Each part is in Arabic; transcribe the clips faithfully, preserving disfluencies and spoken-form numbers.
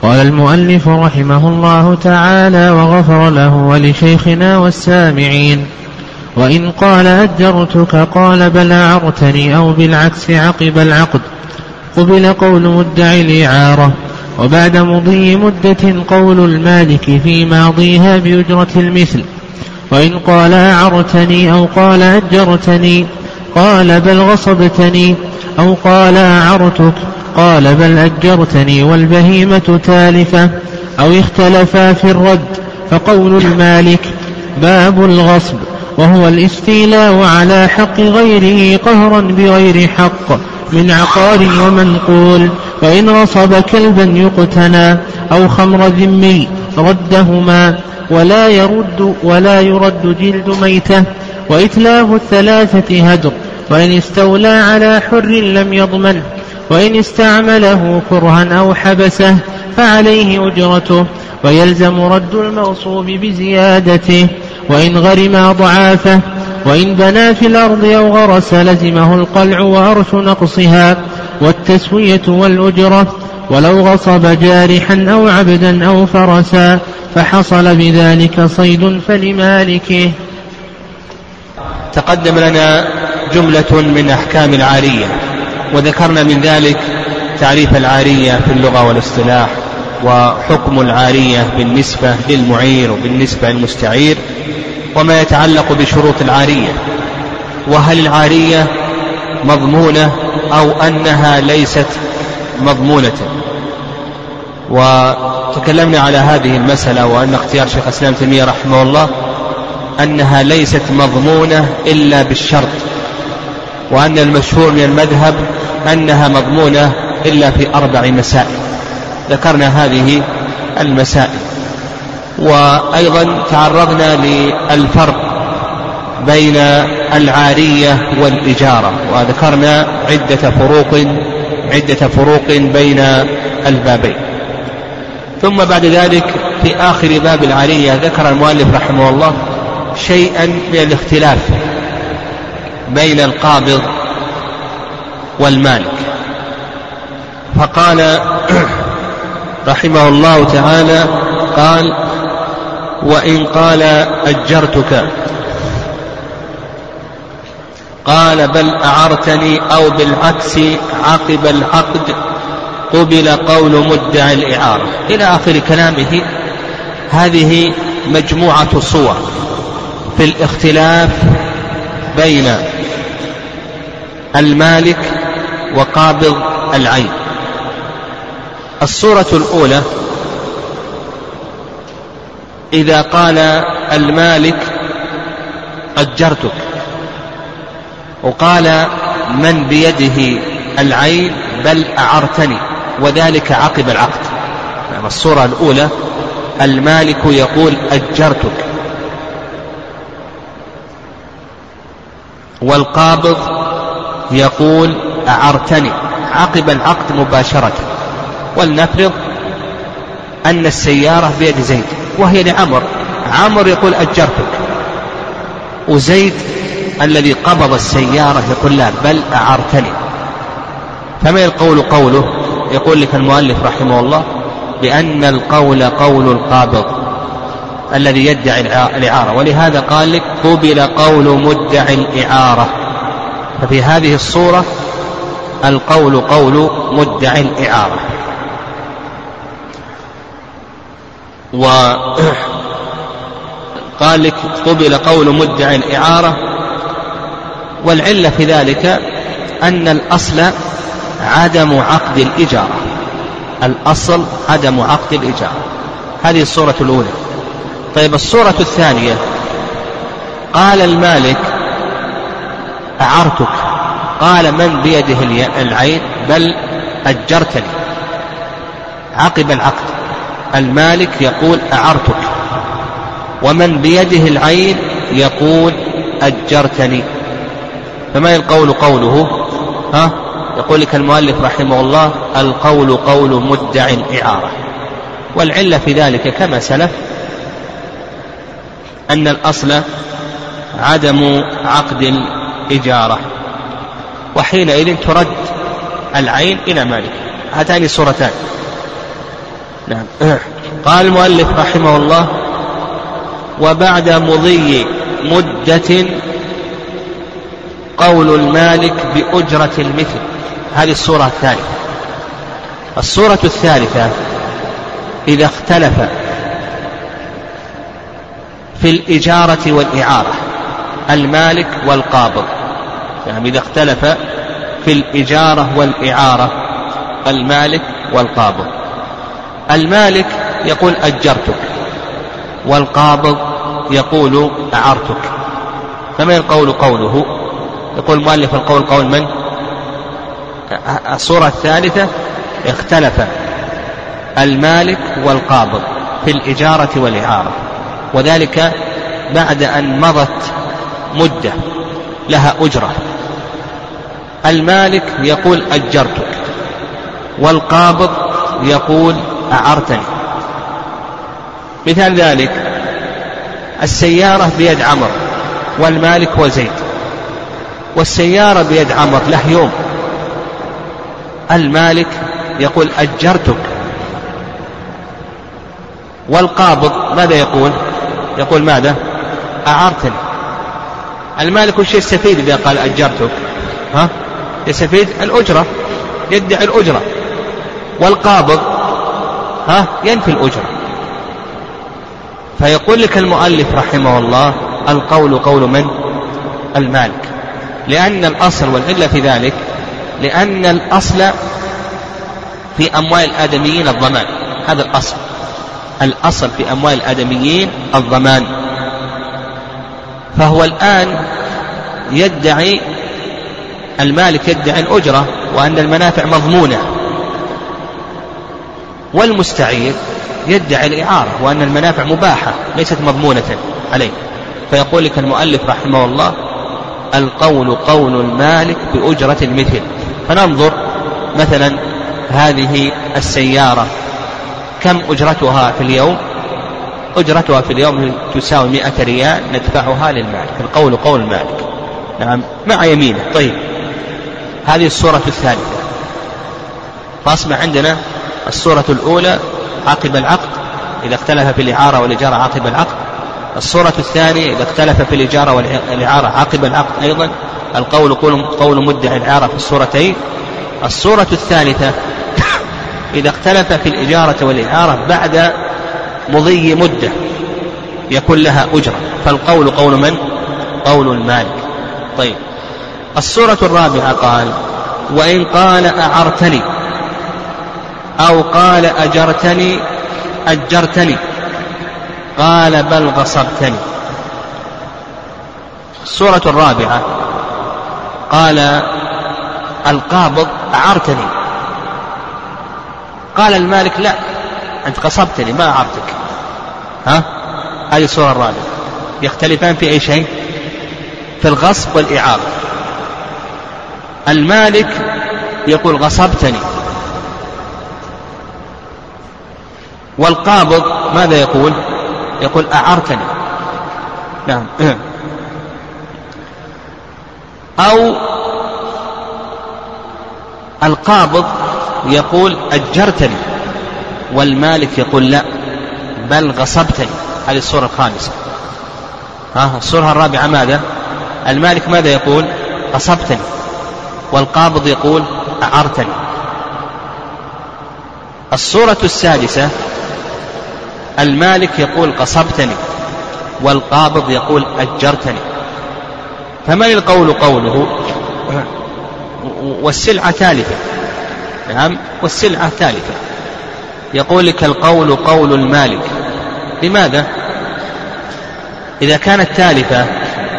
قال المؤلف رحمه الله تعالى وغفر له ولشيخنا والسامعين: وإن قال أجرتك قال بل أعرتني أو بالعكس عقب العقد قبل قول مدعي الإعارة، وبعد مضي مدة قول المالك في ماضيها بأجرة المثل. وإن قال أعرتني أو قال أجرتني قال بل غصبتني أو قال أعرتك قال بل أجرتني والبهيمة تالفة أو اختلفا في الرد، فقول المالك باب الغصب، وهو الاستيلاء على حق غيره قهرا بغير حق من عقار ومنقول. وإن غصب كلبا يقتنى أو خمر ذمي ردهما ولا يرد, ولا يرد جلد ميته، وإتلاف الثلاثة هدر. وإن استولى على حر لم يضمنه، وإن استعمله كرها أو حبسه فعليه أجرته، ويلزم رد المغصوب بزيادته. وإن غرم ضعافه، وإن بنى في الأرض أو غرس لزمه القلع وأرش نقصها والتسوية والأجرة. ولو غصب جارحا أو عبدا أو فرسا فحصل بذلك صيد فلمالكه. تقدم لنا جملة من أحكام العارية، وذكرنا من ذلك تعريف العارية في اللغة والاصطلاح، وحكم العارية بالنسبة للمعير وبالنسبة للمستعير، وما يتعلق بشروط العارية، وهل العارية مضمونة أو أنها ليست مضمونة. وتكلمنا على هذه المسألة، وأن اختيار شيخ الإسلام ابن تيمية رحمه الله أنها ليست مضمونة إلا بالشرط، وأن المشهور من المذهب أنها مضمونة إلا في أربع مسائل. ذكرنا هذه المسائل، وأيضا تعرضنا للفرق بين العارية والإجارة، وذكرنا عدة فروق عدة فروق بين البابين. ثم بعد ذلك في آخر باب العارية ذكر المؤلف رحمه الله شيئا من الاختلاف بين القابض والمالك، فقال رحمه الله تعالى: قال: وإن قال أجرتك قال بل أعرتني أو بالعكس عقب العقد قبل قول مدعي الإعارة، إلى آخر كلامه. هذه مجموعة صور في الاختلاف بين المالك وقابض العين. الصورة الأولى: إذا قال المالك أجرتك وقال من بيده العين بل أعرتني، وذلك عقب العقد. يعني الصورة الأولى المالك يقول أجرتك، والقابض يقول أعرتني عقب العقد مباشرة. ولنفرض أن السيارة بيد زيد وهي لعمر، عمر يقول أجرتك، وزيد الذي قبض السيارة يقول لا بل أعرتني. فما القول قوله؟ يقول لك المؤلف رحمه الله بأن القول قول القابض الذي يدعي الإعارة، ولهذا قال لك قبل قول مدعي الإعارة. ففي هذه الصورة القول قول مدعي الإعارة. وقال لك قبل قول مدعي الإعارة، والعلة في ذلك أن الأصل عدم عقد الإجارة، الأصل عدم عقد الإجارة. هذه الصورة الأولى. طيب الصورة الثانية: قال المالك أعرتك، قال من بيده العين بل أجرتني، عقب العقد المالك يقول أعرتك، ومن بيده العين يقول أجرتني. فما القول قوله؟ ها؟ يقول لك المؤلف رحمه الله القول قول مدعي الإعارة. والعلة في ذلك كما سلف أن الأصل عدم عقد الإجارة، وحينئذ ترد العين إلى مالك. هاتان صورتان: نعم. قال المؤلف رحمه الله: وبعد مضي مدة قول المالك بأجرة المثل. هذه الصورة الثالثة. الصورة الثالثة: إذا اختلف في الإجارة والإعارة المالك والقابض. يعني إذا اختلف في الإجارة والإعارة المالك والقابض. المالك يقول أجرتك، والقابض يقول أعرتك. فما القول قوله؟ يقول المؤلف: القول قول من؟ الصورة الثالثة: اختلف المالك والقابض في الإجارة والإعارة، وذلك بعد أن مضت مدة لها أجرة. المالك يقول أجرتك، والقابض يقول أعرتني. مثال ذلك: السيارة بيد عمر والمالك هو زيد، والسيارة بيد عمر له يوم. المالك يقول أجرتك، والقابض ماذا يقول؟ يقول ماذا؟ أعرتني. المالك وش يستفيد إذا قال أجرتك؟ ها؟ يستفيد الأجرة، يدعي الأجرة. والقابض ها؟ ينفي الأجرة. فيقول لك المؤلف رحمه الله: القول قول من؟ المالك. لأن الأصل، والعلة في ذلك لأن الأصل في أموال الآدميين الضمان. هذا الأصل. الأصل في أموال الآدميين الضمان. فهو الآن يدعي، المالك يدعي الأجرة وأن المنافع مضمونة، والمستعير يدعي الإعارة وأن المنافع مباحة ليست مضمونة عليه. فيقول لك المؤلف رحمه الله: القول قول المالك بأجرة المثل. فننظر مثلا هذه السيارة كم أجرتها في اليوم؟ أجرتها في اليوم تساوي مئة ريال ندفعها للمالك. القول قول المالك، نعم، مع يمينه. طيب، هذه الصورة الثالثة. فأصبح عندنا الصورة الأولى عقب العقد، إذا اختلف في الإعارة والإجارة عقب العقد. الصورة الثانية إذا اختلف في الإجارة والإعارة عقب العقد أيضا. القول قول مدعي الإعارة في الصورتين. الصورة الثالثة إذا اختلف في الإجارة والإعارة بعد مضي مدة يكون لها أجرة. فالقول قول من؟ قول المالك. طيب، الصورة الرابعة قال: وإن قال أعرتني أو قال أجرتني أجرتني قال بل غصبتني. الصورة الرابعة قال القابض أعرتني، قال المالك لا أنت غصبتني ما أعرتك. ها؟ هذه الصورة الرابعة. يختلفان في أي شيء؟ في الغصب والإعارة. المالك يقول غصبتني، والقابض ماذا يقول؟ يقول أعرتني. نعم. أو القابض يقول أجرتني، والمالك يقول لا بل غصبتني. هذه الصورة الخامسة. ها، الصورة الرابعة ماذا؟ المالك ماذا يقول؟ غصبتني، والقابض يقول أعرتني. الصورة السادسة المالك يقول غصبتني، والقابض يقول أجرتني. فمن القول قوله؟ والسلعة ثالثة. نعم، والسلعة ثالثة. يقول لك القول قول المالك. لماذا؟ إذا كانت ثالثة،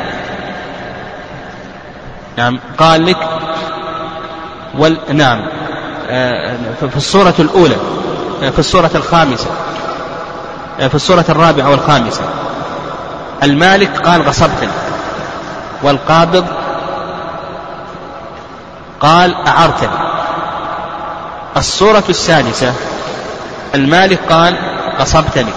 نعم، قال لك وال... نعم في الصورة الأولى، في الصورة الخامسة، في الصورة الرابعة والخامسة المالك قال غصبتني، والقابض قال أعرتني. الصورة السادسة المالك قال غصبتني،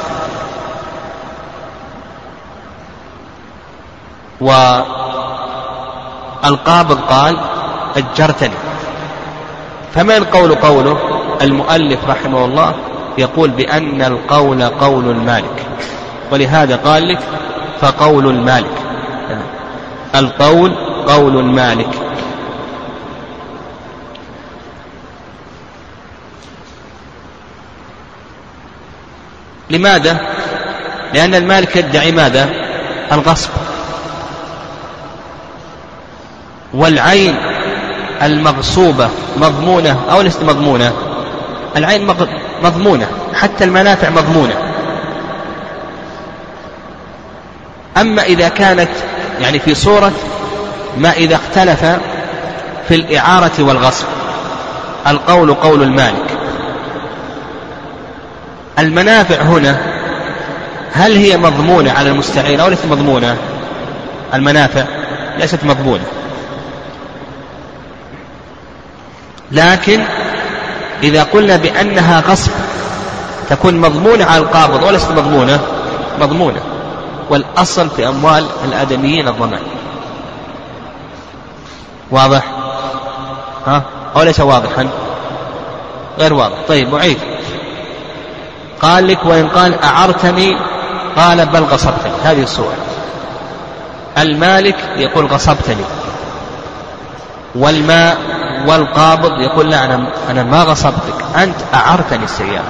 والقابض قال أجرتني. فما القول قوله؟ المؤلف رحمه الله يقول بأن القول قول المالك، ولهذا قال لك فقول المالك، القول قول المالك. لماذا؟ لأن المالك يدعي ماذا؟ الغصب، والعين المغصوبة مضمونة أو ليست مضمونة؟ العين مضمونة، حتى المنافع مضمونة. أما إذا كانت يعني في صورة ما إذا اختلف في الإعارة والغصب، القول قول المالك. المنافع هنا هل هي مضمونة على المستعين أو ليست مضمونة؟ المنافع ليست مضمونة، لكن إذا قلنا بأنها غصب تكون مضمونة على القابض وليست مضمونة؟ مضمونة. والأصل في أموال الآدميين الضمان. واضح؟ ها؟ أو ليس واضحا؟ غير واضح. طيب أعيد. قال لك وإن قال أعرتني قال بل غصبتني، هذه الصورة. المالك يقول غصبتني، والماء والقابض يقول لا أنا, أنا ما غصبتك، أنت أعرتني السيارة.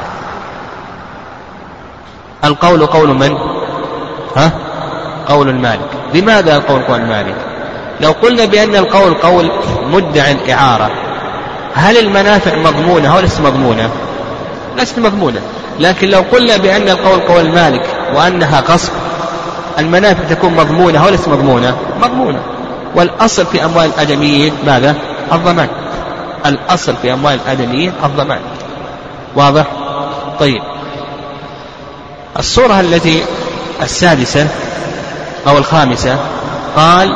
القول قول من؟ ها؟ قول المالك. لماذا القول قول المالك؟ لو قلنا بأن القول قول مدعي الإعارة، هل المنافع مضمونة أو ليست مضمونة؟ ليست مضمونة. لكن لو قلنا بأن القول قول المالك وأنها غصب، المنافع تكون مضمونة أو ليست مضمونة؟ مضمونة. والأصل في أموال الآدميين ماذا؟ الضمان. الأصل في أموال الآدميين الضمان. واضح؟ طيب، الصورة التي السادسة أو الخامسة، قال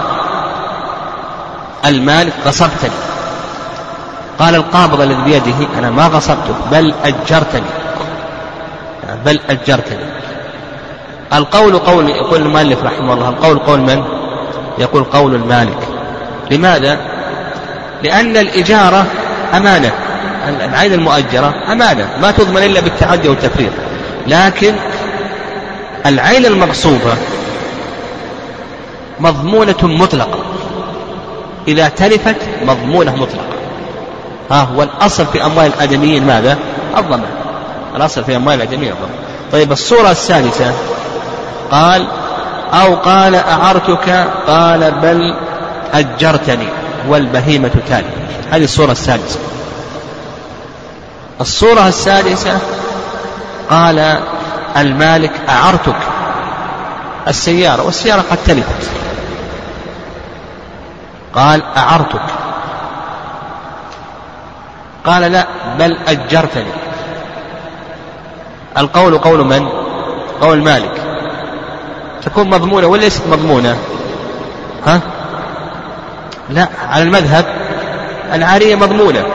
المالك غصبتني، قال القابض الذي بيده أنا ما غصبتك بل أجرتني، بل أجرتني. القول قول، يقول المؤلف رحمه الله القول قول من؟ يقول قول المالك. لماذا؟ لأن الإجارة أمانة، العين المؤجرة أمانة ما تضمن إلا بالتعدي والتفريط، لكن العين المغصوبة مضمونة مطلقة، إذا تلفت مضمونة مطلقة. ها، والأصل في أموال الآدميين ماذا؟ الضمان. الأصل في أموال الآدميين الضمان. طيب، الصورة الثالثة قال أو قال أعرتك قال بل أجرتني والبهيمة تالي. هذه الصورة الثالثة. الصورة السادسة قال المالك أعرتك السيارة، والسيارة قد تلفت، قال أعرتك، قال لا بل أجرتني. القول قول من؟ قول مالك. تكون مضمونة ولا ليست مضمونة؟ ها؟ لا، على المذهب العارية مضمونة.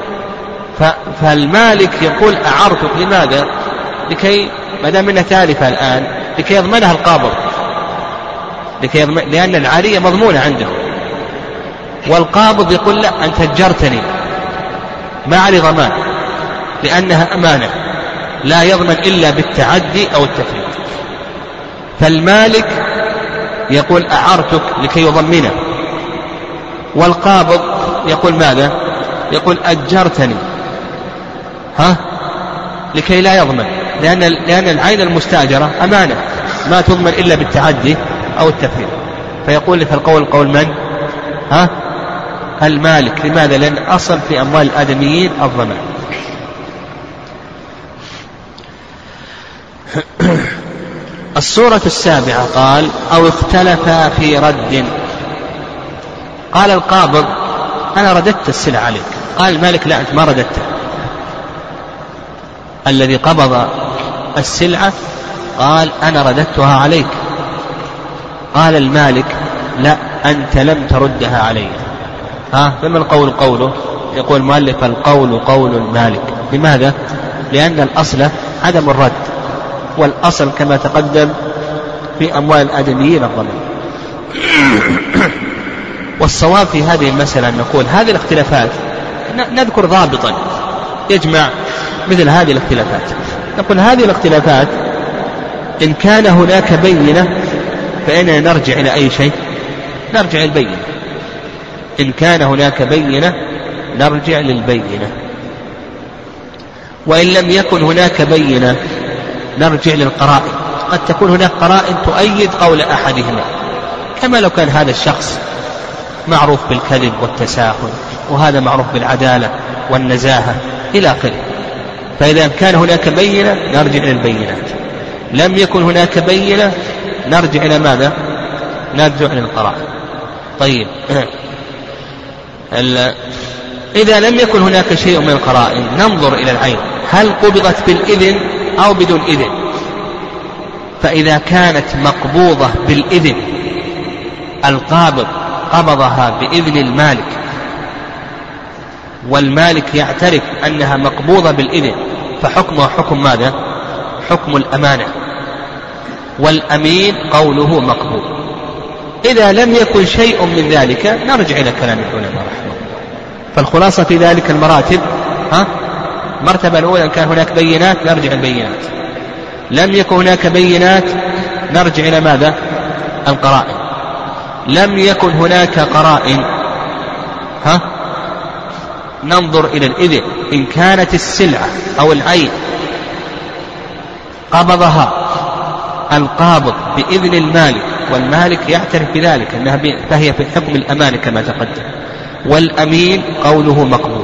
فالمالك يقول أعرتك. لماذا؟ لكي ما دام انها تالفة الآن لكي يضمنها القابض، لكي يضمن، لأن العارية مضمونة عنده. والقابض يقول لا أنت أجرتني، ما علي ضمان، لأنها أمانة لا يضمن إلا بالتعدي أو التفريط. فالمالك يقول أعرتك لكي يضمنه، والقابض يقول ماذا؟ يقول أجرتني، ها، لكي لا يضمن، لأن لأن العين المستأجرة أمانة ما تضمن إلا بالتعدي أو التفريط. فيقول لك القول قول من؟ ها؟ المالك. لماذا؟ لأن أصل في أموال الآدميين الضمان. الصورة السابعة قال أو اختلف في رد. قال القابض أنا رددت السلعة عليك، قال المالك لا أنت ما رددتها. الذي قبض السلعة قال أنا رددتها عليك، قال المالك لا أنت لم تردها علي. ها، فما القول قوله؟ يقول المؤلف القول قول المالك. لماذا؟ لأن الأصل عدم الرد، والأصل كما تقدم في أموال الآدميين الضمان. والصواب في هذه المسألة أن نقول هذه الاختلافات نذكر ضابطا يجمع مثل هذه الاختلافات. نقول هذه الاختلافات إن كان هناك بينة فإننا نرجع إلى أي شيء؟ نرجع للبينة. إن كان هناك بينة نرجع للبينة، وإن لم يكن هناك بينة نرجع للقرائن. قد تكون هناك قرائن تؤيد قول أحدهما، كما لو كان هذا الشخص معروف بالكذب والتساهل، وهذا معروف بالعدالة والنزاهة إلى آخره. فإذا كان هناك بينة نرجع إلى البينات، لم يكن هناك بينة نرجع إلى ماذا؟ نرجع إلى القرائن. طيب إذا لم يكن هناك شيء من القرائن ننظر إلى العين، هل قبضت بالإذن أو بدون إذن؟ فإذا كانت مقبوضة بالإذن، القابض قبضها بإذن المالك والمالك يعترف أنها مقبوضة بالإذن، فحكمها حكم ماذا؟ حكم الأمانة، والأمين قوله مقبول. إذا لم يكن شيء من ذلك نرجع إلى كلام العلماء رحمه الله. فالخلاصة في ذلك المراتب، ها؟ مرتبة الأولى إن كان هناك بينات نرجع البينات، لم يكن هناك بينات نرجع إلى ماذا؟ القرائن، لم يكن هناك قرائن، ها؟ ننظر إلى الإذن. إن كانت السلعة أو العين قبضها القابض بإذن المالك والمالك يعترف بذلك أنها فهي في حكم الأمانة كما تقدم، والأمين قوله مقبول.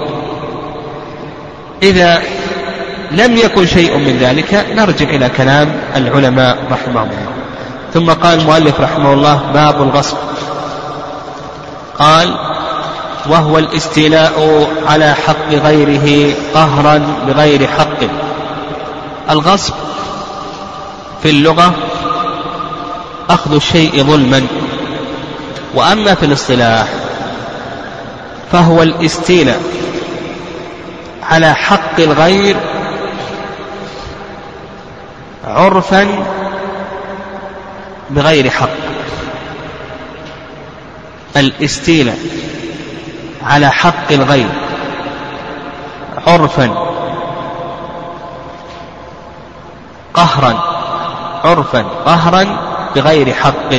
إذا لم يكن شيء من ذلك نرجع إلى كلام العلماء رحمهم الله. ثم قال المؤلف رحمه الله: باب الغصب. قال: وهو الاستيلاء على حق غيره قهرا بغير حق. الغصب في اللغة أخذ الشيء ظلما، وأما في الاصطلاح فهو الاستيلاء على حق الغير عرفا بغير حق. الاستيلاء على حق الغير عرفا قهرا عرفا قهرا بغير حق.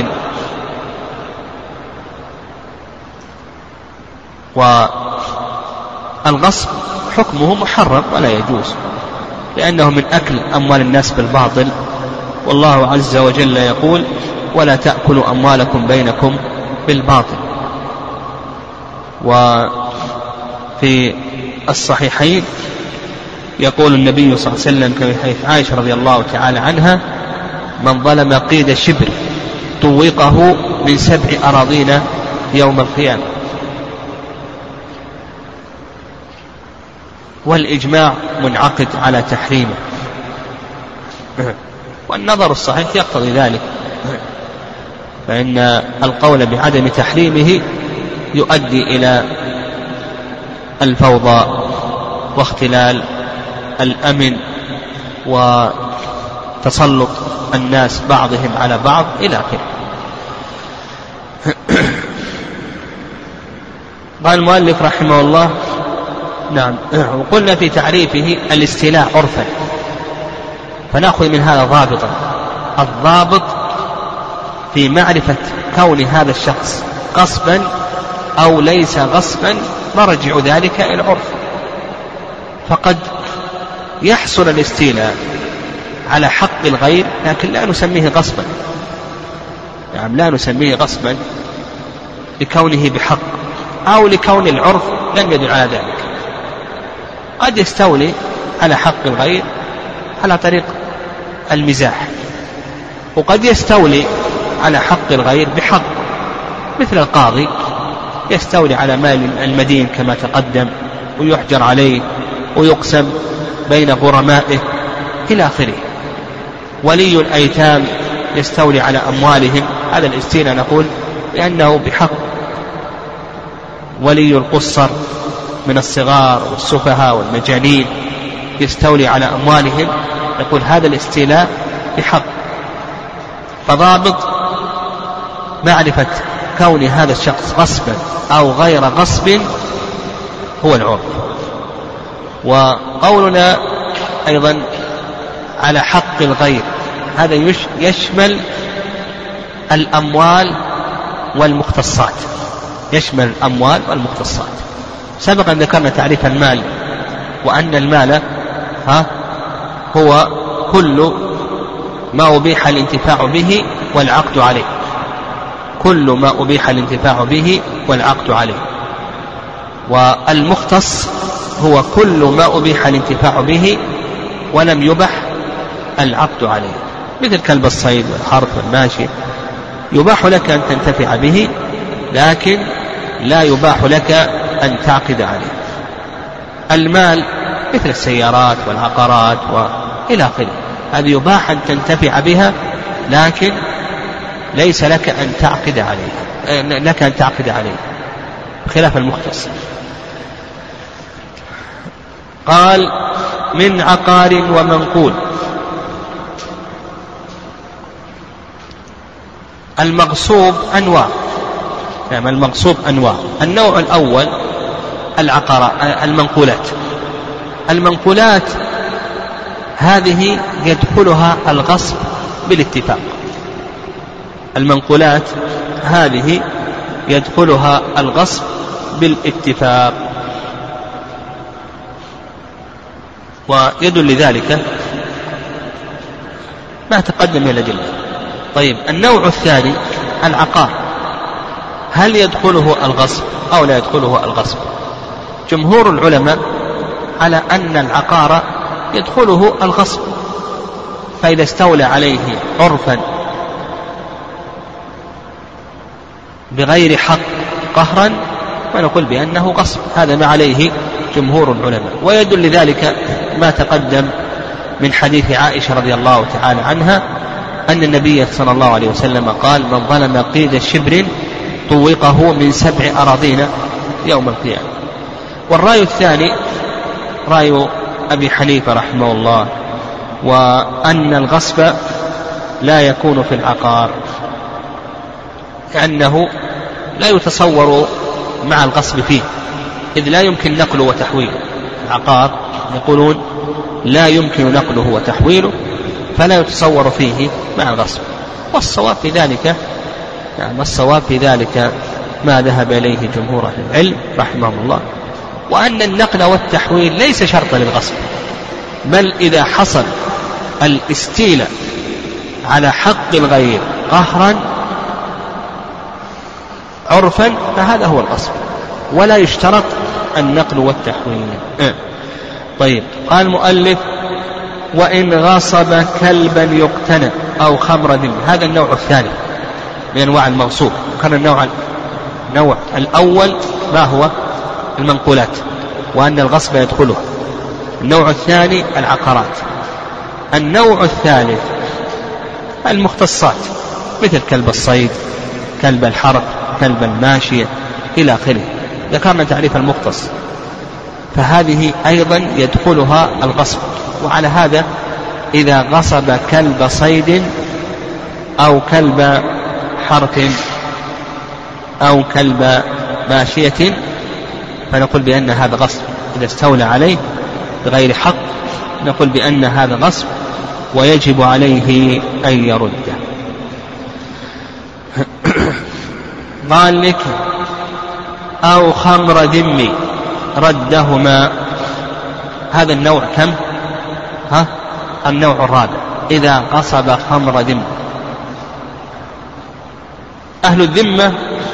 والغصب حكمه محرم ولا يجوز، لأنه من أكل أموال الناس بالباطل، والله عز وجل يقول: ولا تأكلوا أموالكم بينكم بالباطل. وفي الصحيحين يقول النبي صلى الله عليه وسلم كما في حديث عائشة رضي الله تعالى عنها: من ظلم قيد شبر طوقه من سبع أراضين يوم القيامة. والإجماع منعقد على تحريمه، والنظر الصحيح يقتضي ذلك، فإن القول بعدم تحريمه يؤدي إلى الفوضى واختلال الأمن وتسلط الناس بعضهم على بعض إلى آخره. قال المؤلف رحمه الله: نعم. وقلنا في تعريفه الاستيلاء عرفا، فنأخذ من هذا ضابطا. الضابط في معرفة كون هذا الشخص غصبا أو ليس غصبا مرجع ذلك إلى العرف. فقد يحصل الاستيلاء على حق الغير لكن لا نسميه غصبا، يعني لا نسميه غصبا لكونه بحق أو لكون العرف لم يدل على ذلك. قد يستولي على حق الغير على طريق المزاح، وقد يستولي على حق الغير بحق، مثل القاضي يستولي على مال المدين كما تقدم ويحجر عليه ويقسم بين غرمائه إلى آخره. ولي الأيتام يستولي على أموالهم، هذا الاستيلاء نقول لأنه بحق. ولي القصر من الصغار والسفهاء والمجانين يستولي على أموالهم، نقول هذا الاستيلاء بحق. فضابط معرفة كون هذا الشخص غصبا أو غير غصب هو العرف. وقولنا أيضا على حق الغير، هذا يشمل الأموال والمختصات، يشمل الأموال والمختصات. سبق أن ذكرنا تعريف المال، وأن المال ها هو كل ما أبيح الانتفاع به والعقد عليه، كل ما أبيح الانتفاع به والعقد عليه. والمختص هو كل ما أبيح الانتفاع به ولم يبح العقد عليه، مثل كلب الصيد والحرث والماشي، يباح لك أن تنتفع به لكن لا يباح لك أن تعقد عليه. المال مثل السيارات والعقارات وإلى آخره، هذه يباح أن تنتفع بها لكن ليس لك أن تعقد عليه، لك أن تعقد عليه، خلاف المختص. قال من عقار ومنقول. المغصوب أنواع، يعني المغصوب أنواع. النوع الأول العقار المنقولات. المنقولات هذه يدخلها الغصب بالاتفاق، المنقولات هذه يدخلها الغصب بالاتفاق، ويدل لذلك ما تقدم من الأدلة. طيب النوع الثاني العقار، هل يدخله الغصب أو لا يدخله الغصب؟ جمهور العلماء على أن العقار يدخله الغصب، فإذا استولى عليه عرفا بغير حق قهرا فنقول بأنه غصب، هذا ما عليه جمهور العلماء. ويدل لذلك ما تقدم من حديث عائشة رضي الله تعالى عنها أن النبي صلى الله عليه وسلم قال من ظلم قيد شبر طوقه من سبع أراضين يوم القيامة. والرأي الثاني رأي أبي حنيفة رحمه الله، وأن الغصب لا يكون في العقار، لأنه لا يتصور مع الغصب فيه، إذ لا يمكن نقله وتحويله. العقار يقولون لا يمكن نقله وتحويله، فلا يتصور فيه مع الغصب. والصواب في ذلك يعني الصواب في ذلك ما ذهب إليه جمهور أهل العلم رحمهم الله، وأن النقل والتحويل ليس شرطا للغصب، بل إذا حصل الاستيلاء على حق الغير قهرا عرفا فهذا هو الغصب، ولا يشترط النقل والتحويل. اه. طيب قال المؤلف وإن غصب كلبا يقتنى أو خمر ذم، هذا النوع الثاني من أنواع المغصوب. كان النوع النوع الأول ما هو المنقولات، وأن الغصب يدخله. النوع الثاني العقارات. النوع الثالث المختصات، مثل كلب الصيد، كلب الحرب، كلب الماشية إلى آخره. ذكرنا تعريف المختص، فهذه أيضا يدخلها الغصب. وعلى هذا إذا غصب كلب صيد أو كلب حرث أو كلب ماشية فنقول بأن هذا غصب. إذا استولى عليه بغير حق نقول بأن هذا غصب ويجب عليه أن يرده. قال لك أو خمر ذمي ردهما. هذا النوع كم؟ ها؟ النوع الرابع إذا غصب خمر ذمي. أهل الذمة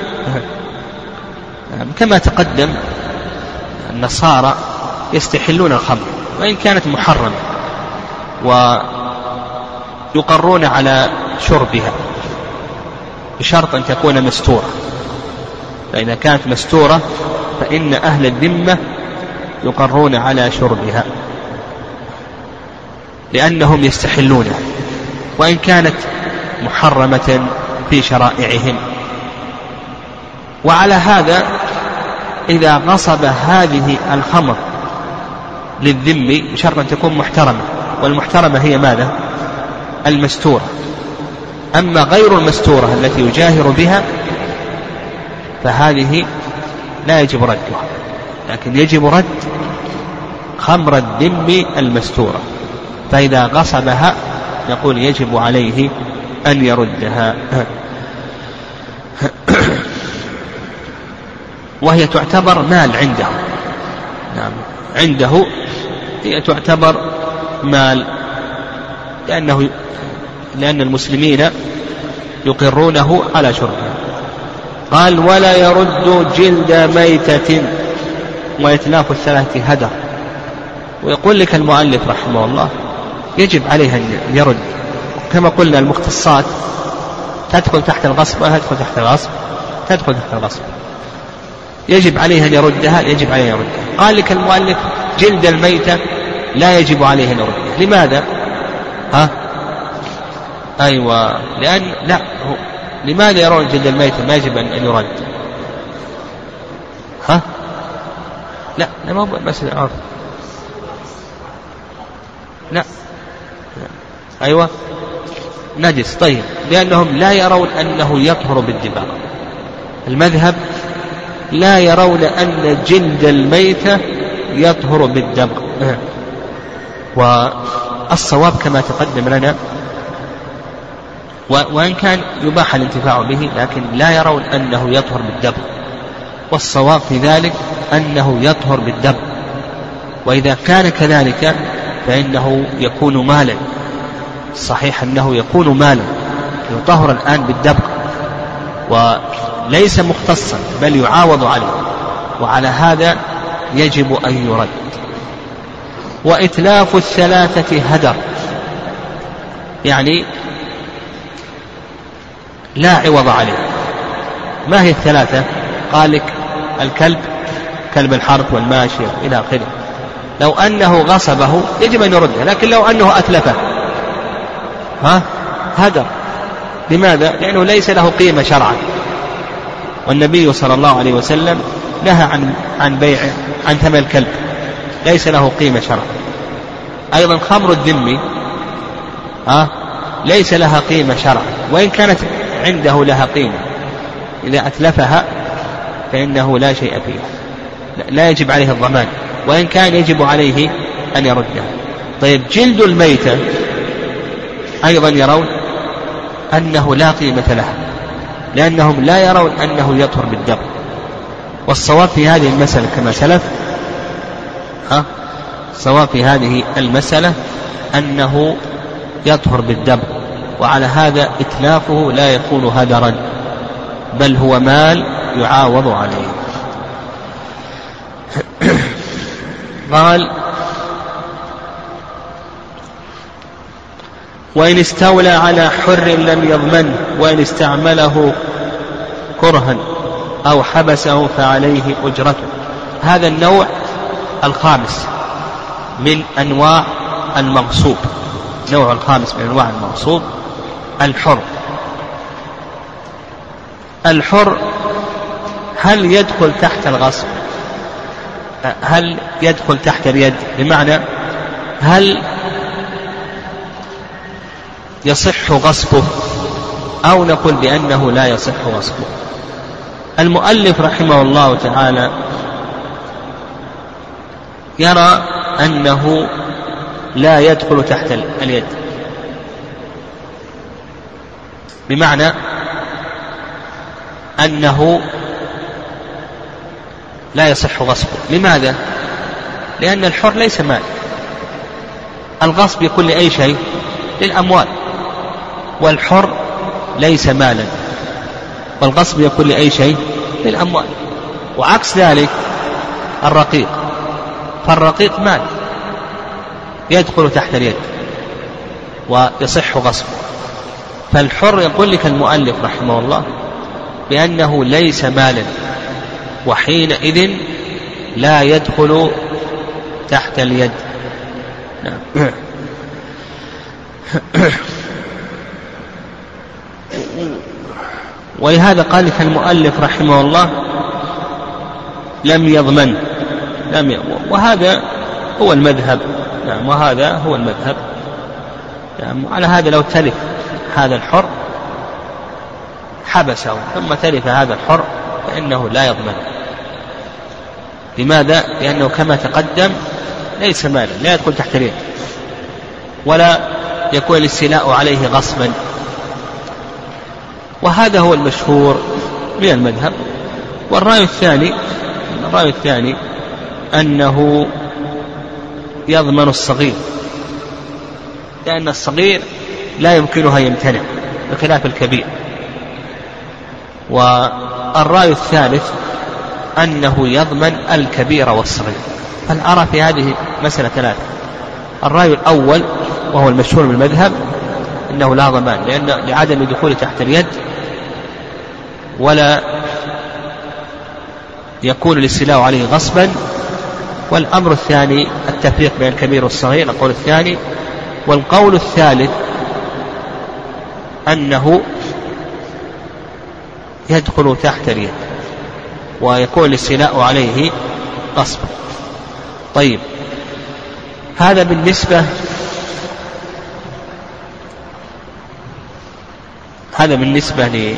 كما تقدم النصارى يستحلون الخمر وإن كانت محرمة، ويقرون على شربها بشرط أن تكون مستورة، فإذا كانت مستورة فإن أهل الذمة يقرون على شربها لأنهم يستحلونها وإن كانت محرمة في شرائعهم. وعلى هذا إذا غصب هذه الخمر للذم بشرط أن تكون محترمة، والمحترمة هي ماذا؟ المستورة. أما غير المستورة التي يجاهر بها فهذه لا يجب ردها، لكن يجب رد خمر الذم المستورة. فإذا غصبها نقول يجب عليه أن يردها. وهي تعتبر مال عنده، نعم عنده هي تعتبر مال، لأنه لأن المسلمين يقرونه على شربها. قال ولا يرد جلد ميتة وإتلاف الثلاث هدر. ويقول لك المؤلف رحمه الله يجب عليه أن يرد، كما قلنا المختصات تدخل تحت الغصب ولا تدخل تحت الغصب؟ تدخل تحت الغصب. يجب عليه أن يردها، يجب عليه أن يردها. قال لك المؤلف جلد الميتة لا يجب عليه أن يردها. لماذا؟ ها؟ أيوة، لأن لا هو لماذا يرون جلد الميتة ما يجب أن يرد؟ ها؟ لا لا ما هو مسألة عرف. لا أيوة نجس. طيب لأنهم لا يرون أنه يطهر بالدباغ. المذهب لا يرون أن جلد الميتة يطهر بالدبغ، والصواب كما تقدم لنا، وإن كان يباح الانتفاع به لكن لا يرون أنه يطهر بالدبغ، والصواب في ذلك أنه يطهر بالدبغ. وإذا كان كذلك فإنه يكون مالا، صحيح أنه يكون مالا يطهر الآن بالدبغ وليس مختصا بل يعاوض عليه، وعلى هذا يجب أن يرد. وإتلاف الثلاثة هدر، يعني لا عوض عليه. ما هي الثلاثة؟ قال لك الكلب، كلب الحرث والماشي إلى آخره. لو أنه غصبه يجب أن يرده، لكن لو أنه أتلفه ها هدر. لماذا؟ لأنه ليس له قيمة شرعا، والنبي صلى الله عليه وسلم نهى عن عن بيع عن ثمن الكلب، ليس له قيمة شرعا. أيضا خمر الذمي ها ليس لها قيمة شرعا، وإن كانت عنده لها قيمة، إذا أتلفها فإنه لا شيء فيها، لا يجب عليه الضمان، وإن كان يجب عليه أن يردها. طيب جلد الميتة أيضا يرون أنه لا قيمة لها، لأنهم لا يرون أنه يطهر بالدم. والصواب في هذه المسألة كما سلف، ها الصواب في هذه المسألة أنه يطهر بالدم، وعلى هذا إتلافه لا يكون هدرا بل هو مال يعاوض عليه. قال وإن استولى على حر لم يضمنه، وإن استعمله كرها أو حبسه فعليه أجرته. هذا النوع الخامس من أنواع المغصوب، نوع الخامس من أنواع المغصوب الحر. الحر هل يدخل تحت الغصب؟ هل يدخل تحت اليد؟ بمعنى هل يصح غصبه أو نقول بأنه لا يصح غصبه؟ المؤلف رحمه الله تعالى يرى أنه لا يدخل تحت اليد، بمعنى أنه لا يصح غصبه. لماذا؟ لأن الحر ليس مال. الغصب يكون لأي شيء، للأموال، والحر ليس مالا، والغصب يكون لأي شيء، للأموال. وعكس ذلك الرقيق، فالرقيق مال يدخل تحت اليد ويصح غصبه. فالحر يقول لك المؤلف رحمه الله بأنه ليس مالا، وحينئذ لا يدخل تحت اليد. نعم. ولهذا قال لك المؤلف رحمه الله لم يضمن، لم يضمن. وهذا هو المذهب. نعم، وهذا هو المذهب. نعم. على هذا لو تلف هذا الحر حبسه ثم تلف هذا الحر فإنه لا يضمن. لماذا؟ لأنه كما تقدم ليس مالا، لا يدخل تحت اليد. ولا يكون الاستيلاء عليه غصبا. وهذا هو المشهور من المذهب. والرأي الثاني الرأي الثاني أنه يضمن الصغير، لأن الصغير لا يمكنها يمتنع بخلاف الكبير. والرأي الثالث أنه يضمن الكبير والصغير. فالأرى في هذه مسألة ثلاثة. الرأي الأول وهو المشهور من المذهب أنه لا ضمان، لأن لعدم دخول تحت اليد، ولا يكون الاستيلاء عليه غصبا. والأمر الثاني التفريق بين الكبير والصغير، القول الثاني. والقول الثالث أنه يدخل تحت اليد ويكون الاستيلاء عليه غصبا. طيب، هذا بالنسبة هذا بالنسبة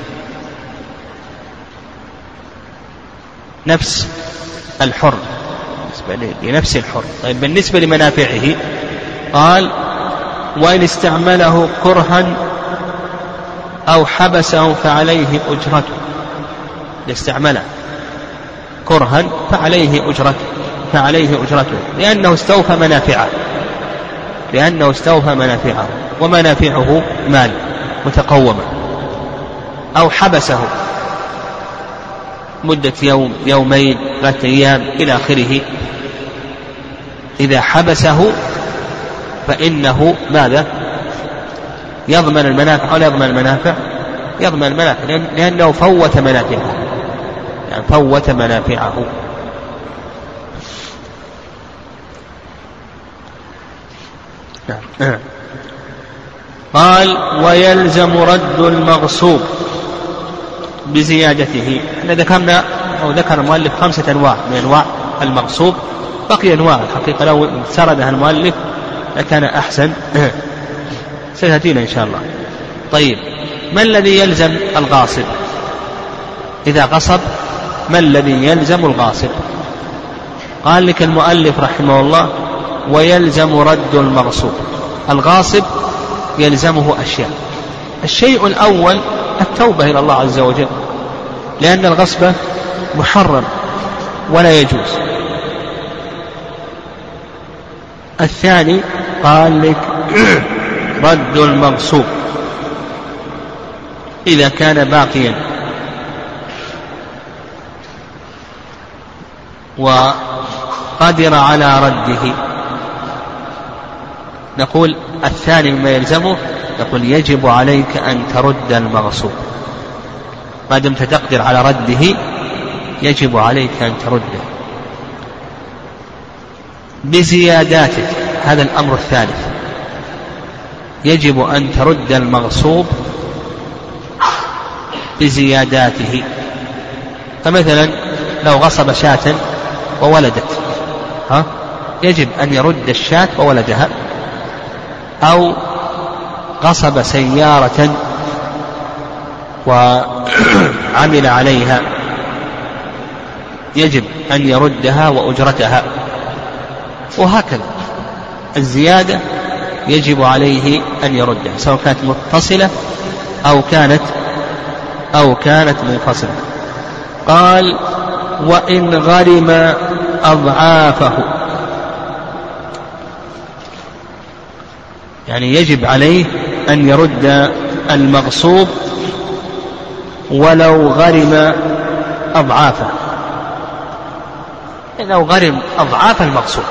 لنفس الحر، بالنسبة لنفس الحر. طيب، بالنسبة لمنافعه قال: وإن استعمله كرها أو حبسه فعليه أجرته. استعمله كرها فعليه أجرته فعليه أجرته لأنه استوفى منافعه لأنه استوفى منافعه ومنافعه مال متقومة. أو حبسه مدة يوم يومين ثلاثة أيام إلى آخره. إذا حبسه فإنه ماذا؟ يضمن المنافع ولا يضمن المنافع؟ يضمن المنافع، لأنه فوت منافعه يعني فوت منافعه. قال: ويلزم رد المغصوب بزيادته. احنا ذكرنا أو ذكر المؤلف خمسة أنواع من أنواع المغصوب، بقي أنواع الحقيقة لو سردها المؤلف لكان أحسن، ستأتينا إن شاء الله. طيب، ما الذي يلزم الغاصب إذا غصب؟ ما الذي يلزم الغاصب؟ قال لك المؤلف رحمه الله: ويلزم رد المغصوب. الغاصب يلزمه أشياء. الشيء الأول التوبة إلى الله عز وجل، لأن الغصب محرم ولا يجوز. الثاني قال لك رد المغصوب إذا كان باقيا وقدر على رده. نقول الثاني مما يلزمه، نقول يجب عليك أن ترد المغصوب ما دمت تقدر على رده، يجب عليك أن ترده بزياداته. هذا الأمر الثالث، يجب أن ترد المغصوب بزياداته. فمثلا لو غصب شاة وولدت، ها يجب أن يرد الشاة وولدها. أو غصب سيارة وعمل عليها، يجب أن يردها وأجرتها. وهكذا الزيادة يجب عليه أن يردها، سواء كانت متصلة أو كانت أو كانت منفصلة. قال: وإن غرم أضعافه، يعني يجب عليه أن يرد المغصوب ولو غرم أضعافه، لو غرم أضعاف المغصوب.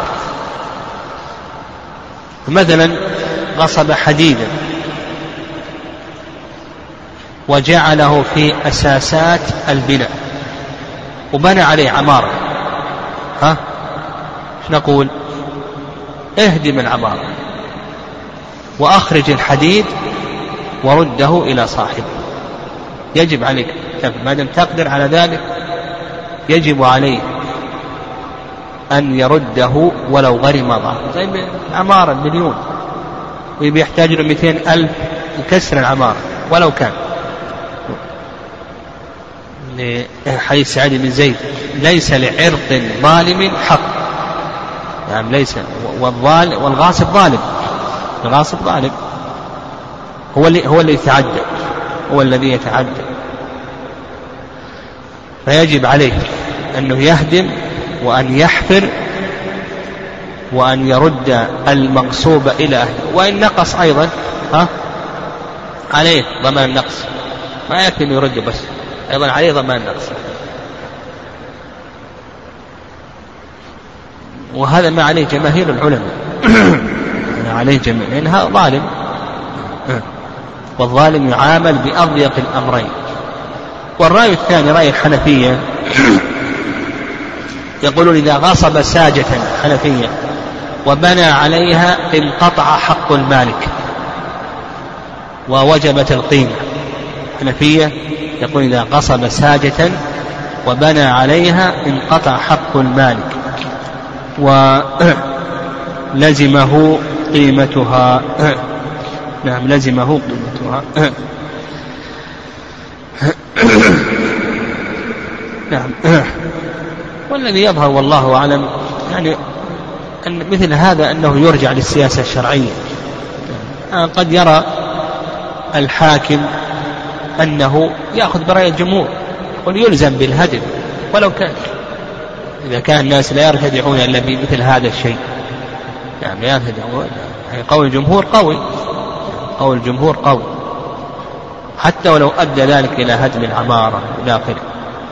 مثلا غصب حديدا وجعله في أساسات البناء وبنى عليه عمارة، ها ايش نقول؟ اهدم العمارة وأخرج الحديد ورده إلى صاحبه. يجب عليك ما دام تقدر على ذلك، يجب عليه أن يرده ولو غرم ضعفه. زي عمارة مليون ويحتاج له مئتين ألف يكسر العمارة ولو كان. حديث سعيد بن زيد: ليس لعرض ظالم حق، يعني ليس والغاصب ظالم الغاصب ظالم، هو اللي هو اللي يتعدى، هو الذي يتعدى. فيجب عليه أنه يهدم وأن يحفر وأن يرد المغصوب إلى أهله، وإن نقص أيضا ها عليه ضمان النقص، ما يكفي أن يرد بس، أيضا عليه ضمان النقص. وهذا ما عليه جماهير العلماء عليه جميع، لأنها ظالم، والظالم يعامل بأضيق الأمرين. والرأي الثاني رأي الحنفية، يقولون إذا غصب ساجة حنفية وبنى عليها انقطع حق المالك ووجبت القيمة. حنفية يقول إذا غصب ساجة وبنى عليها انقطع حق المالك ولزمه قيمتها. نعم لزمه قيمتها. نعم. والذي يظهر والله أعلم يعني أن مثل هذا أنه يرجع للسياسة الشرعية. قد يرى الحاكم أنه يأخذ برأي الجمهور ويلزم بالهدم، ولو كان إذا كان الناس لا يرتدعون إلا بمثل هذا الشيء، يعني يرتدعون، يعني قول الجمهور قوي، قول الجمهور قوي حتى ولو أدى ذلك إلى هدم العمارة إلى آخره.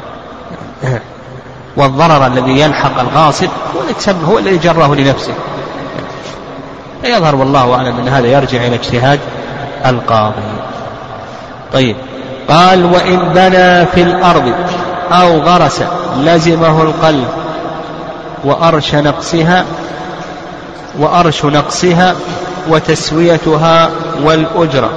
والضرر الذي يلحق الغاصب هو الذي جره لنفسه. يظهر والله أعلم أن هذا يرجع إلى اجتهاد القاضي. طيب، قال وإن بنى في الأرض أو غرس لزمه القلب وأرش نقصها وأرش نقصها وتسويتها والأجرة.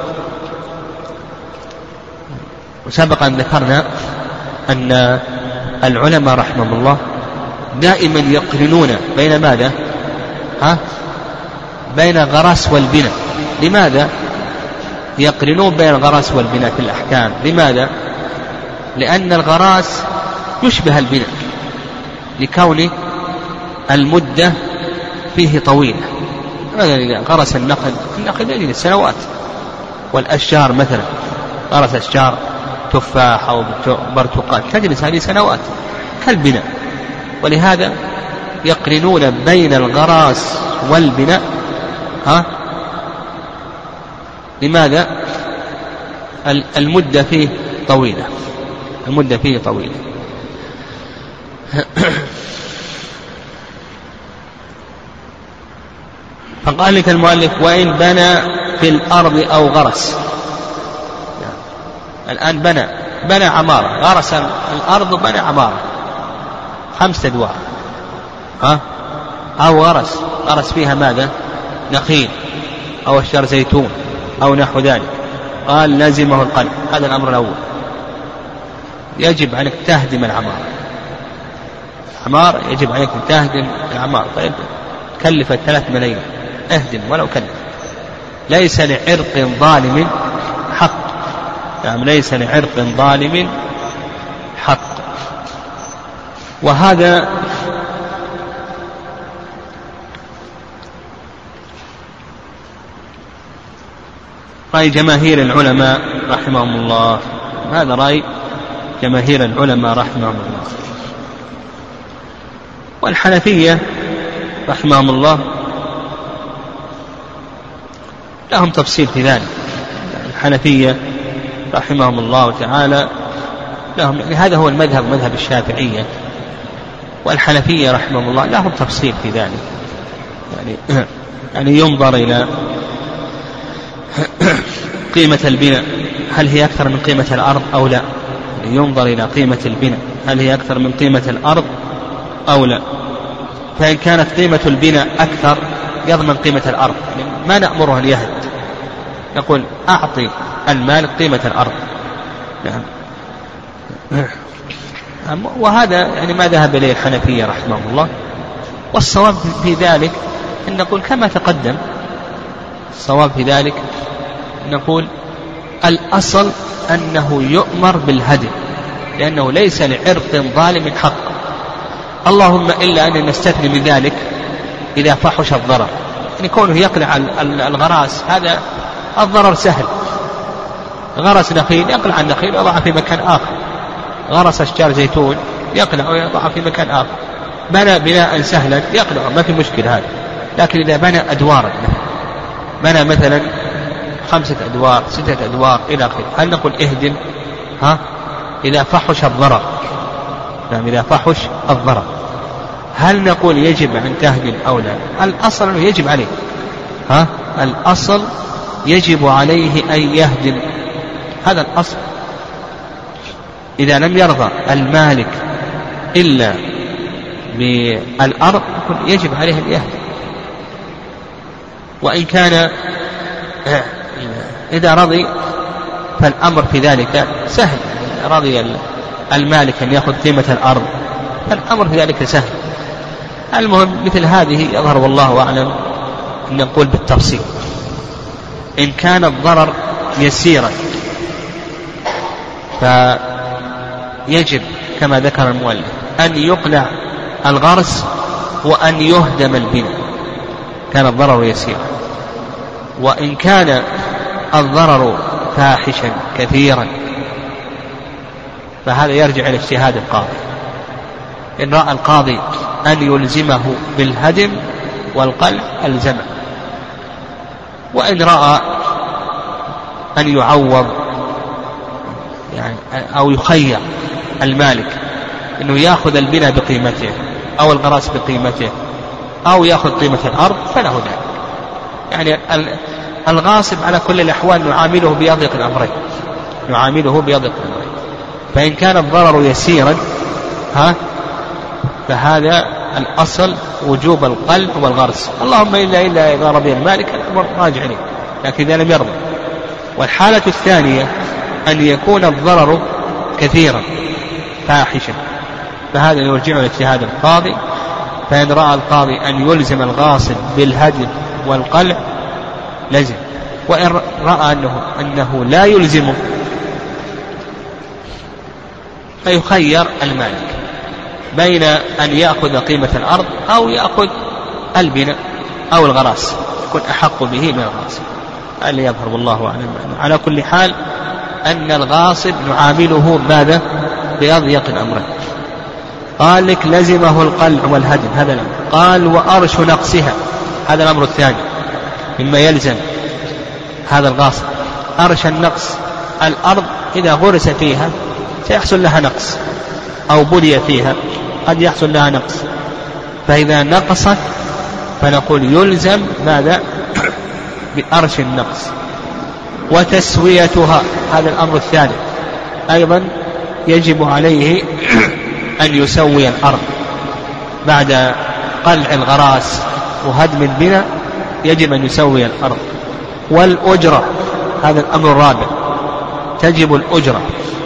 وسبق أن ذكرنا أن العلماء رحمهم الله دائما يقرنون بين ماذا؟ ها؟ بين الغراس والبناء. لماذا يقرنون بين الغراس والبناء في الأحكام؟ لماذا؟ لأن الغراس يشبه البناء لكون المدة فيه طويلة. مثلا إذا غرس النخل، النخل يجري سنوات، والأشجار مثلا غرس أشجار تفاح أو برتقال تجلس هذه سنوات كالبناء. ولهذا يقرنون بين الغراس والبناء. ها؟ لماذا؟ المدة فيه طويلة، المدة فيه طويلة. فقال لك المؤلف وإن بنى في الأرض أو غرس. الآن بنى بنى عمارة، غرس الأرض وبنى عمارة خمسة أدوار، ها؟ أو غرس غرس فيها ماذا؟ نخيل أو أشجار زيتون أو نحو ذلك. قال لازمه القلب. هذا الأمر الأول، يجب عليك تهدم العمارة. العمارة يجب عليك تهدم العمارة. طيب كلفت ثلاث ملايين، اهدم ولو كلف. ليس لعرق ظالم حق، يعني ليس لعرق ظالم حق. وهذا رأي جماهير العلماء رحمهم الله. هذا رأي جماهير العلماء رحمهم الله. والحنفية رحمهم الله لهم تفصيل في ذلك. الحنفية رحمهم الله تعالى لهم، يعني هذا هو المذهب، مذهب الشافعية. والحنفية رحمهم الله لهم تفصيل في ذلك، يعني يعني ينظر إلى قيمة البناء، هل هي أكثر من قيمة الأرض أو لا. يعني ينظر إلى قيمة البناء، هل هي أكثر من قيمة الأرض أو لا. فإن كانت قيمة البناء أكثر يضمن قيمة الأرض، يعني ما نأمره أن يهد، نقول أعطي المال قيمة الأرض. نعم. وهذا يعني ما ذهب إليه الحنفية رحمه الله. والصواب في ذلك أن نقول كما تقدم، الصواب في ذلك نقول الأصل أنه يؤمر بالهدم، لأنه ليس لعرق ظالم حق. اللهم إلا أن نستثني من ذلك إذا فحش الضرر، يعني كونه يقلع الغراس هذا الضرر سهل. غرس نخيل يقلع النخيل ويضعه في مكان آخر، غرس أشجار زيتون يقلع ويضعه في مكان آخر، بنى بناء سهلا يقلع ما في مشكلة هذا. لكن إذا بنى أدوارا، بنى مثلا خمسة أدوار ستة أدوار إلى آخره، هل نقول اهدم؟ ها إذا فحش الضرر، نعم إذا فحش الضرر هل نقول يجب أن تهدم أو لا؟ الأصل أنه يجب عليه، ها الأصل يجب عليه أن يهدم، هذا الأصل. إذا لم يرضى المالك إلا بالأرض يجب عليه أن يهدم. وإن كان إذا رضي فالأمر في ذلك سهل، رضي المالك أن يأخذ قيمة الأرض فالأمر في ذلك سهل. المهم مثل هذه يظهر والله أعلم أن نقول بالتفصيل. إن كان الضرر يسيرا فيجب كما ذكر المؤلف أن يقلع الغرس وأن يهدم البناء، كان الضرر يسيرا. وإن كان الضرر فاحشا كثيرا فهذا يرجع إلى اجتهاد القاضي. إن رأى القاضي أن يلزمه بالهدم والقلع ألزمه، وإن رأى أن يعوض يعني أو يخير المالك أنه يأخذ البناء بقيمته أو الغراس بقيمته أو يأخذ قيمة الأرض فله ذلك. يعني الغاصب على كل الأحوال نعامله بأضيق الأمرين، نعامله بأضيق الأمرين. فإن كان الضرر يسيرا ها فهذا الأصل وجوب القلع والغرس، اللهم إلا إلا إذا رضي المالك الأمر راجع عليه، لكن إذا لم يرضى. والحالة الثانية أن يكون الضرر كثيرا فاحشا فهذا يرجع إلى اجتهاد القاضي. فإن رأى القاضي أن يلزم الغاصب بالهدم والقلع لزم، وإن رأى أنه, أنه لا يلزمه فيخير المالك بين أن يأخذ قيمة الأرض أو يأخذ البناء أو الغراس، يكون أحق به من الغاصب. هذا يظهر والله أعلم. على كل حال أن الغاصب نعامله ماذا؟ بأضيق الأمرين. قال لك لزمه القلع والهدم، هذا الأمر. قال وأرش نقصها، هذا الأمر الثاني مما يلزم هذا الغاصب. أرش النقص، الأرض إذا غرس فيها سيحصل لها نقص أو بلي فيها قد يحصل لها نقص، فإذا نقصت فنقول يلزم ماذا؟ بأرش النقص. وتسويتها، هذا الأمر الثالث أيضا يجب عليه أن يسوي الأرض بعد قلع الغراس وهدم البناء، يجب أن يسوي الأرض. والأجرة، هذا الأمر الرابع، تجب الأجرة.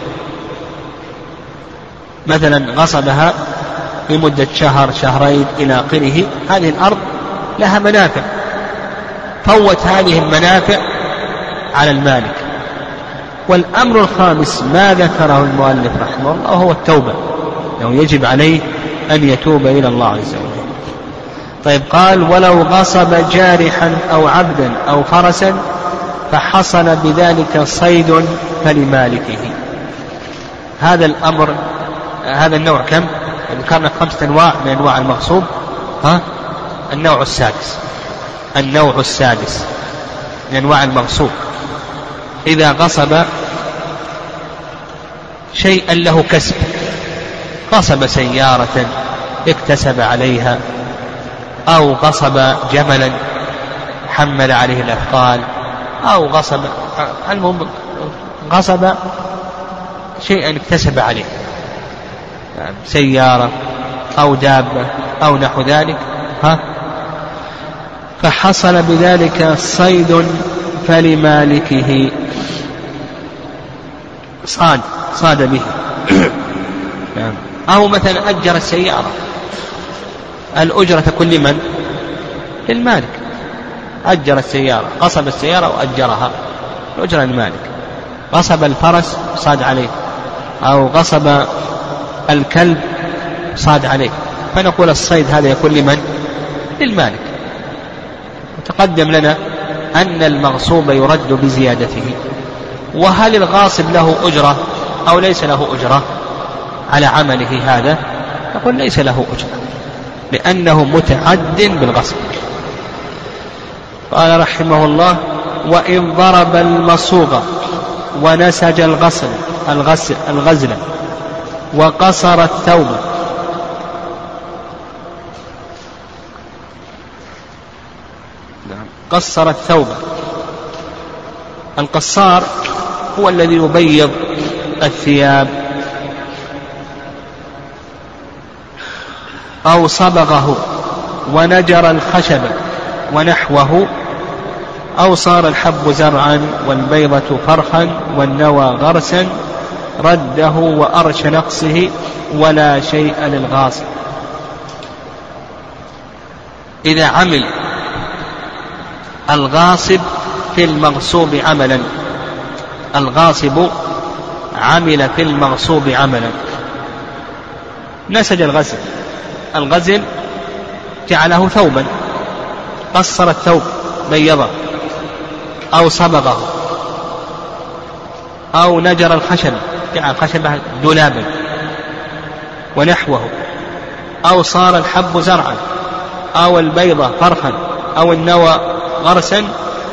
مثلا غصبها لمدة شهر شهرين إلى آخره، هذه الأرض لها منافع، فوت هذه المنافع على المالك. والأمر الخامس ما ذكره المؤلف رحمه الله وهو التوبة، أنه يجب عليه أن يتوب إلى الله عز وجل. طيب قال ولو غصب جارحا أو عبدا أو فرسا فحصل بذلك صيد فلمالكه. هذا الأمر، هذا النوع كم؟ ذكرنا خمسة أنواع من أنواع المغصوب. ها النوع السادس، النوع السادس من أنواع المغصوب إذا غصب شيئا له كسب، غصب سيارة اكتسب عليها، أو غصب جملا حمل عليه الأثقال، أو غصب، المهم غصب شيئا اكتسب عليه، سيارة أو دابة أو نحو ذلك. ها فحصل بذلك صيد فلمالكه، صاد صاد به. أو مثلا أجر السيارة، الأجرة كل من؟ للمالك. أجر السيارة، غصب السيارة وأجرها، الأجرة للمالك. غصب الفرس صاد عليه، أو غصب الكلب صاد عليه، فنقول الصيد هذا يكون لمن؟ للمالك. تقدم لنا أن المغصوب يرد بزيادته. وهل الغاصب له أجرة أو ليس له أجرة على عمله هذا؟ نقول ليس له أجرة لأنه متعد بالغصب. قال رحمه الله: وإن ضرب المصوغ ونسج الغسل الغسل الغزل وقصر الثوب قصر الثوب. القصار هو الذي يبيض الثياب، أو صبغه ونجر الخشب ونحوه، أو صار الحب زرعا والبيضة فرخا والنوى غرسا، رده وأرش نقصه ولا شيء للغاصب. إذا عمل الغاصب في المغصوب عملا، الغاصب عمل في المغصوب عملا، نسج الغزل، الغزل جعله ثوبا، قصر الثوب بيضه، أو صبغه، أو نجر الخشب جعل خشبه دولابا ونحوه، أو صار الحب زرعا، أو البيضة فرخا، أو النوى غرسا،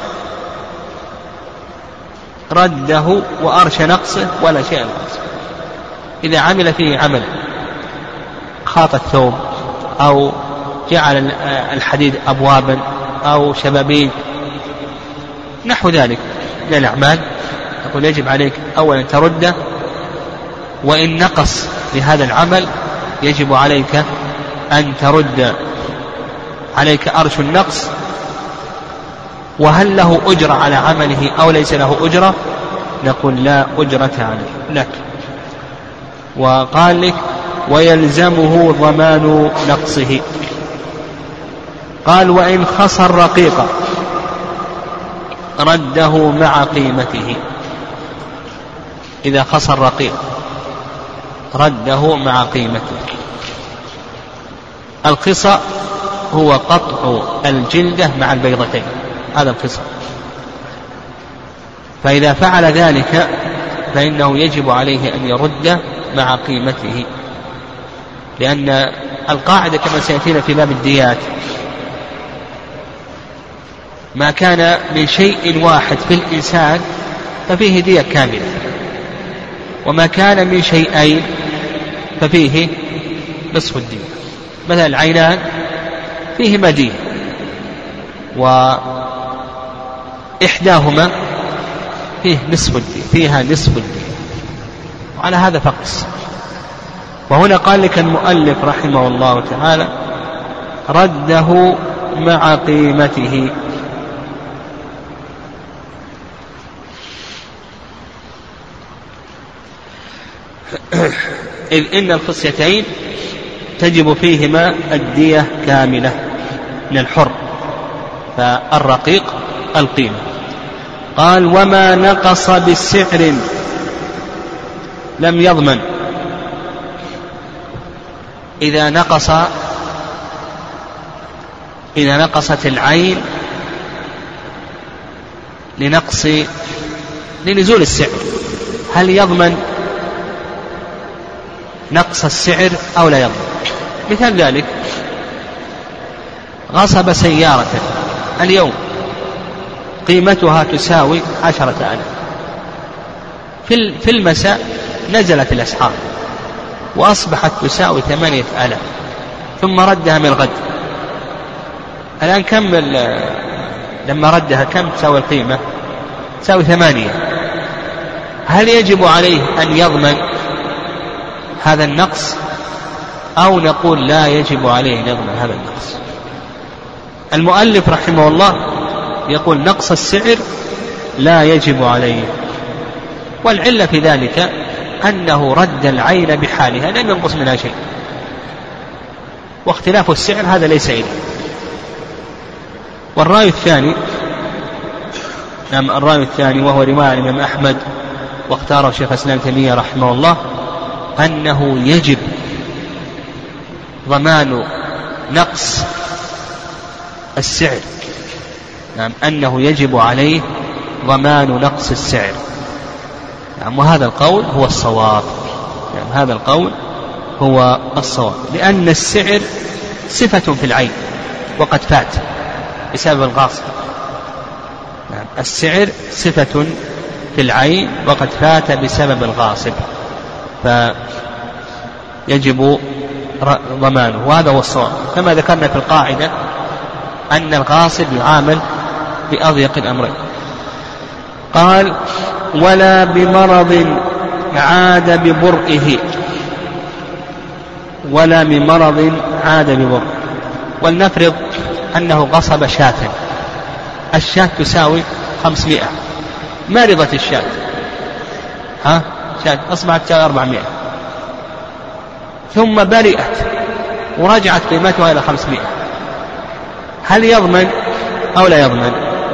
رده وأرش نقصه ولا شيء الغاصب. إذا عمل فيه عمل خاط الثوب أو جعل الحديد أبوابا أو شبابيك نحو ذلك من الأعمال، نقول يجب عليك أولا ترده، وإن نقص لهذا العمل يجب عليك أن ترد، عليك أرش النقص. وهل له أجرة على عمله أو ليس له أجرة؟ نقول لا أجرة عليه لك. وقال لك: ويلزمه ضمان نقصه. قال: وإن خسر رقيقا رده مع قيمته. إذا خسر رقيق رده مع قيمته. الخصى هو قطع الجلدة مع البيضتين، هذا الخصى. فإذا فعل ذلك فإنه يجب عليه أن يرد مع قيمته، لأن القاعدة كما سيأتينا في باب الديات: ما كان من شيء واحد في الإنسان ففيه دية كاملة، وما كان من شيئين ففيه نصف الدية. مثلا العينان فيهما دية وإحداهما فيه نصف الدية، فيها نصف الدية، وعلى هذا فقس. وهنا قال لك المؤلف رحمه الله تعالى: رده مع قيمته. إذ إن الخصيتين تجب فيهما الدية كاملة من الحر، فالرقيق القيمة. قال: وما نقص بالسعر لم يضمن. إذا نقص إذا نقصت العين لنقص لنزول السعر، هل يضمن نقص السعر أو لا يضمن؟ مثال ذلك: غصب سيارة اليوم قيمتها تساوي عشرة آلاف، في المساء نزلت الأسعار وأصبحت تساوي ثمانية آلاف، ثم ردها من الغد. الآن كم لما ردها كم تساوي القيمة؟ تساوي ثمانية. هل يجب عليه أن يضمن هذا النقص أو نقول لا يجب عليه أن يضمن هذا النقص؟ المؤلف رحمه الله يقول نقص السعر لا يجب عليه، والعلة في ذلك أنه رد العين بحالها لم ينقص منها شيء، واختلاف السعر هذا ليس إليه. والرأي الثاني نعم الرأي الثاني وهو رواية الإمام أحمد واختاره شيخ الإسلام ابن تيمية رحمه الله أنه يجب ضمان نقص السعر نعم أنه يجب عليه ضمان نقص السعر. نعم وهذا القول هو الصواب. نعم هذا القول هو الصواب، لأن السعر صفة في العين وقد فات بسبب الغاصب. نعم السعر صفة في العين وقد فات بسبب الغاصب، فيجب ضمانه، وهذا هو الصواب. كما ذكرنا في القاعدة أن الغاصب يعامل بأضيق الأمرين. قال ولا بمرض عاد ببرئه، ولا بمرض عاد ببرئه. ولنفرض أنه غصب شاة، الشاة تساوي خمسمائة، مرضت الشاة، ها شاة أصبحت شاة أربعمائة، ثم برئت ورجعت قيمتها إلى خمسمائة، هل يضمن أو لا يضمن؟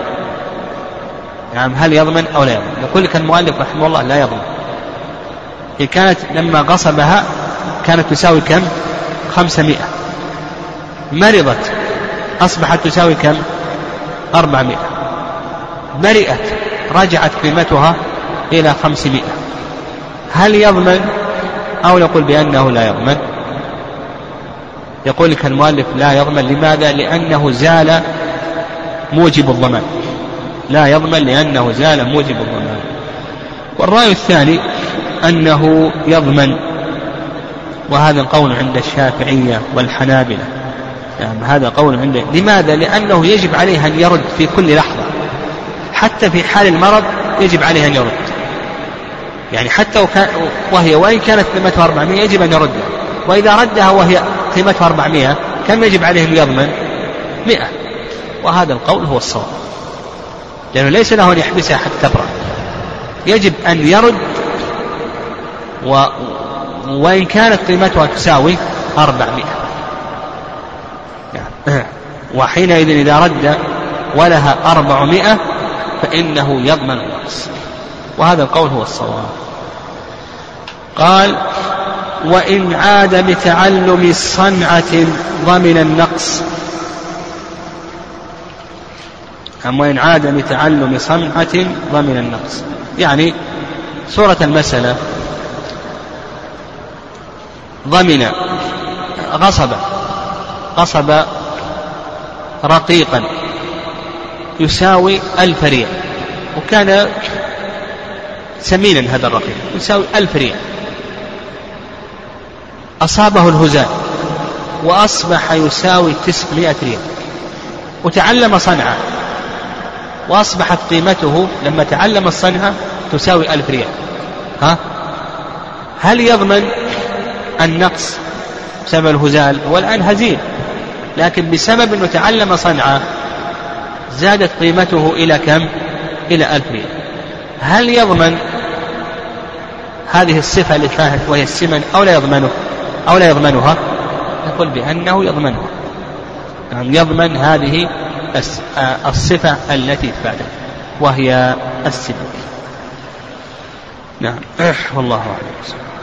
نعم هل يضمن أو لا يضمن؟ يقول لك المؤلف رحمه الله لا يضمن. هي كانت لما غصبها كانت تساوي كم؟ خمسمائة، مرضت أصبحت تساوي كم؟ أربعمائة، برئت رجعت قيمتها إلى خمسمائة، هل يضمن أو نقول بأنه لا يضمن؟ يقول لك المؤلف لا يضمن. لماذا؟ لأنه زال موجب الضمان، لا يضمن لأنه زال موجب الضمان. والرأي الثاني أنه يضمن، وهذا القول عند الشافعية والحنابلة. يعني هذا قول عنده. لماذا؟ لأنه يجب عليه أن يرد في كل لحظة، حتى في حال المرض يجب عليه أن يرد، يعني حتى وهي وإن كانت قيمتها أربعمائة يجب أن يردها، وإذا ردها وهي قيمتها أربعمائة كم يجب عليه أن يضمن؟ مئة. وهذا القول هو الصواب، لأنه ليس له أن يحبسها حتى تبرأ، يجب أن يرد و... وإن كانت قيمتها تساوي أربعمائة، وحينئذ إذا رد ولها أربعمائة فإنه يضمن النقص، وهذا القول هو الصواب. قال وإن عاد بتعلم صنعة ضمن النقص. أم وإن عاد بتعلم صنعة ضمن النقص، يعني صورة المسألة ضمن غصب غصب رقيقا يساوي ألف ريال، وكان ثمينا هذا الرقيق يساوي ألف ريال، أصابه الهزال وأصبح يساوي تسعمائة ريال، وتعلم صنعة وأصبحت قيمته لما تعلم الصنعة تساوي ألف ريال، ها هل يضمن النقص بسبب الهزال؟ والآن هزيل، لكن بسبب أنه تعلم صنعة زادت قيمته إلى كم؟ إلى ألف ريال، هل يضمن هذه الصفة اللي فاتت وهي السمن أو لا يضمنه أو لا يضمنها؟ نقول بأنه يضمنها، يعني يضمن هذه الصفة التي فاتت وهي السمن. نعم والله أعلم.